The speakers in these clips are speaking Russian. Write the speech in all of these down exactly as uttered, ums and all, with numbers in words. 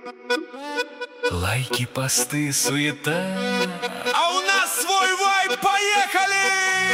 Лайки, посты, суета. А у нас свой вайб, поехали!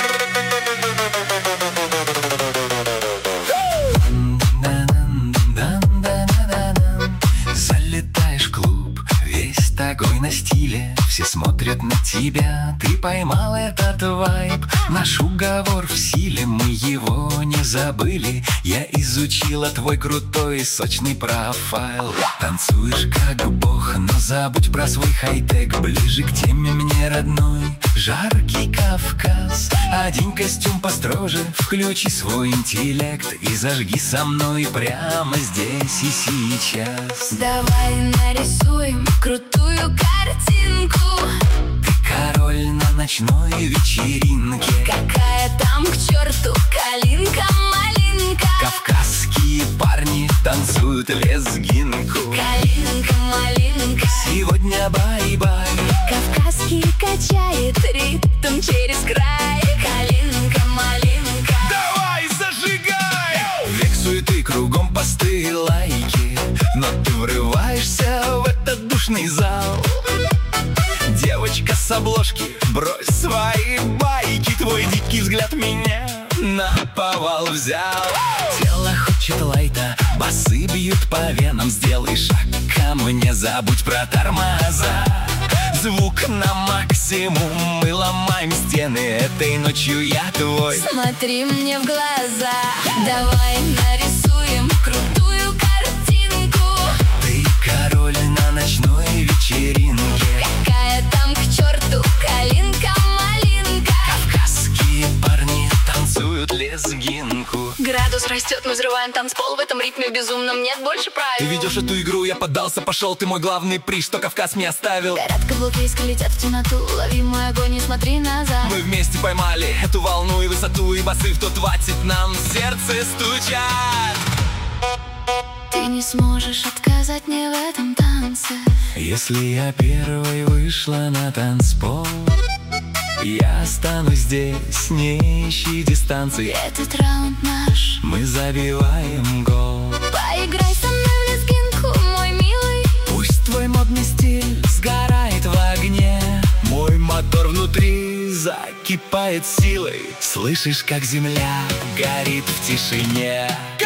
Залетаешь в клуб, весь такой на стиле. Все смотрят на тебя, ты поймал этот вайб. Наш уговор в силе, мы его не забыли. Я изучила твой крутой сочный профайл. Танцуешь как бог, но забудь про свой хай-тек. Ближе к теме мне родной, жаркий Кавказ. Одень костюм построже, включи свой интеллект и зажги со мной прямо здесь и сейчас. Давай нарисуем крутую картинку. Ты король на ночной вечеринке. Какая там к черту калинка-малинка. Кавказские парни танцуют лезгинку. Калинка-малинка. Сегодня бай-бай. Кавказский качает ритм через край. Калинка-малинка. Давай, зажигай! Век суеты, кругом посты и лайки, но ты врываешься в этот душный зал. Девочка с обложки, брось свои байки. Твой дикий взгляд меня наповал взял. Тело хочет лайта, басы бьют по венам. Сделай шаг ко мне, забудь про тормоза. Звук на максимум, мы ломаем стены. Этой ночью я твой. Смотри мне в глаза. Давай нарисуем крутую картинку. Ты король на ночной вечеринке. Какая там к черту калинка-малинка. Кавказские парни танцуют лезгинку. Градус растет, мы взрываем танцпол. В этом ритме безумном нет больше Ты правил. ведешь эту игру, я поддался, пошел. Ты мой главный приз, что Кавказ мне оставил. Горят каблуки, иска летят в темноту. Лови мой огонь, не смотри назад. Мы вместе поймали эту волну и высоту, и басы в тот хватит нам в сердце стучат. Ты не сможешь отказать мне в этом танце. Если я первой вышла на танцпол, я останусь здесь, не ищи дистанции. Этот раунд наш. Мы забиваем гол. Поиграй со мной в лезгинку, мой милый. Пусть твой модный стиль сгорает в огне. Мой мотор внутри закипает силой. Слышишь, как земля горит в тишине.